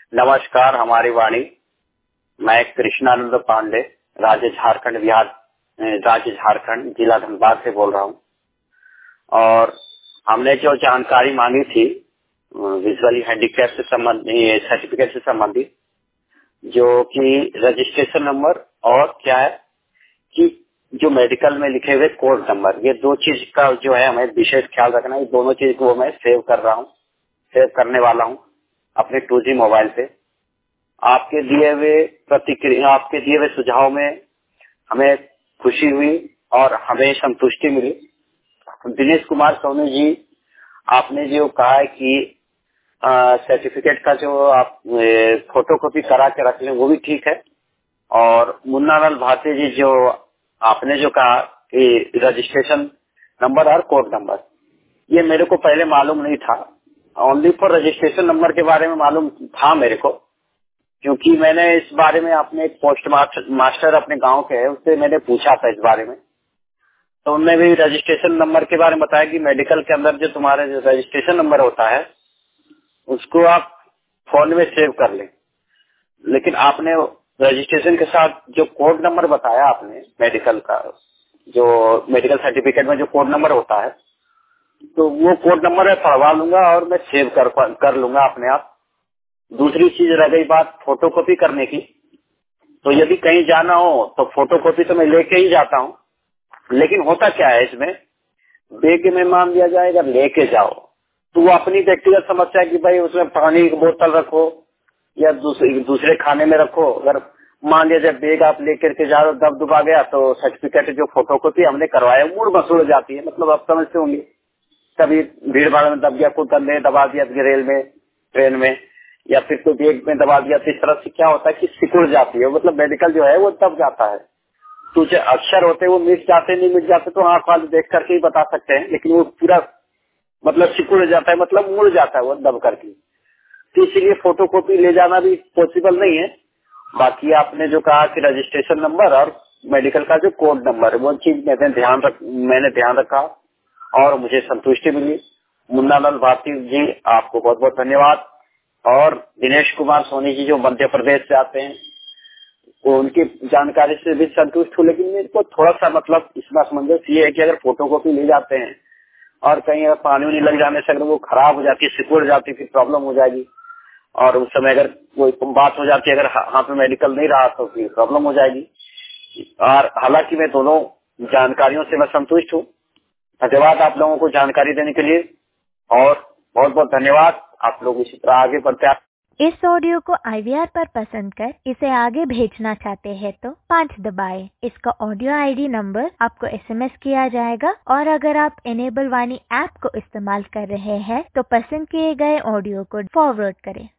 नमस्कार, हमारी वाणी। मैं कृष्णानंद पांडे, राज्य झारखंड, जिला धनबाद से बोल रहा हूँ। और हमने जो जानकारी मांगी थी विजुअली हैंडीकैप से संबंधित, सर्टिफिकेट से संबंधित, जो कि रजिस्ट्रेशन नंबर और क्या है कि जो मेडिकल में लिखे हुए कोड नंबर, ये दो चीज का जो है हमें विशेष ख्याल रखना है। ये दोनों चीज को मैं सेव करने वाला हूँ अपने 2G मोबाइल पे। आपके दिए हुए सुझाव में हमें खुशी हुई और हमें संतुष्टि मिली। दिनेश कुमार सोनी जी, आपने जो कहा है कि सर्टिफिकेट का जो आप फोटोकॉपी करा के रख लें वो भी ठीक है। और मुन्ना लाल भारती जी, जो आपने जो कहा कि रजिस्ट्रेशन नंबर और कोड नंबर, ये मेरे को पहले मालूम नहीं था। ओनली फॉर रजिस्ट्रेशन नंबर के बारे में मालूम था मेरे को, क्योंकि मैंने इस बारे में अपने एक पोस्ट मास्टर अपने गांव के है, उससे मैंने पूछा था इस बारे में। तो उन्होंने भी रजिस्ट्रेशन नंबर के बारे में बताया कि मेडिकल के अंदर जो तुम्हारा जो रजिस्ट्रेशन नंबर होता है उसको आप फोन में सेव कर लें। लेकिन आपने रजिस्ट्रेशन के साथ जो कोड नंबर बताया आपने मेडिकल का, जो मेडिकल सर्टिफिकेट में जो कोड नंबर होता है, तो वो कोड नंबर मैं पढ़वा लूंगा और मैं सेव कर लूंगा अपने आप। दूसरी चीज रह गई बात फोटोकॉपी करने की, तो यदि कहीं जाना हो तो फोटोकॉपी तो मैं लेके ही जाता हूँ। लेकिन होता क्या है, इसमें बैग में मान दिया जाए अगर लेके जाओ तो वो अपनी व्यक्तिगत समस्या है कि भाई उसमें पानी की बोतल रखो या दूसरे खाने में रखो। अगर मान लिया जाए बैग आप लेकर के जा रहे हो, दब दुबा गया, तो सर्टिफिकेट जो फोटोकॉपी हमने करवाया मूड मसूड़ हो जाती है। मतलब आप समझते होंगे, कभी भीड़ भाड़ में दब गया, कोई कंधे दबा दिया रेल में, ट्रेन में, या फिर कोई बैग में दबा दिया, तो इस तरह से क्या होता है कि सिकुड़ जाती है। मतलब मेडिकल जो है वो दब जाता है। तो जो अक्षर होते हैं वो मिट जाते नहीं मिट जाते तो आंख वाले देख करके ही बता सकते हैं, लेकिन वो पूरा मतलब सिकुड़ जाता है, मतलब मुड़ जाता है वो दब करके। तो इसीलिए फोटोकॉपी ले जाना भी पॉसिबल नहीं है। बाकी आपने जो कहा कि रजिस्ट्रेशन नंबर और मेडिकल का जो कोड नंबर है, वो चीज मैंने ध्यान रखा और मुझे संतुष्टि मिली। मुन्ना लाल भारती जी, आपको बहुत बहुत धन्यवाद। और दिनेश कुमार सोनी जी, जो मध्य प्रदेश से आते हैं, वो उनकी जानकारी से भी संतुष्ट हूँ। लेकिन मेरे को थोड़ा सा मतलब इसमें असमंजस ये है कि अगर फोटोकॉपी ले जाते हैं और कहीं अगर पानी नहीं लग जाने से अगर वो खराब हो जाती है, सिकुड़ जाती है, फिर प्रॉब्लम हो जाएगी। और उस समय अगर कोई बात हो जाती है, अगर हाथ में मेडिकल नहीं रहा तो फिर प्रॉब्लम हो जाएगी। और हालांकि मैं दोनों जानकारियों से मैं संतुष्ट हूँ। धन्यवाद आप लोगों को जानकारी देने के लिए, और बहुत बहुत धन्यवाद। आप लोग इसी तरह आगे बढ़ते। इस ऑडियो को IVR पर पसंद कर इसे आगे भेजना चाहते हैं तो 5 दबाएं। इसका ऑडियो ID नंबर आपको SMS किया जाएगा। और अगर आप इनेबल वाणी ऐप को इस्तेमाल कर रहे हैं तो पसंद किए गए ऑडियो को फॉरवर्ड करें।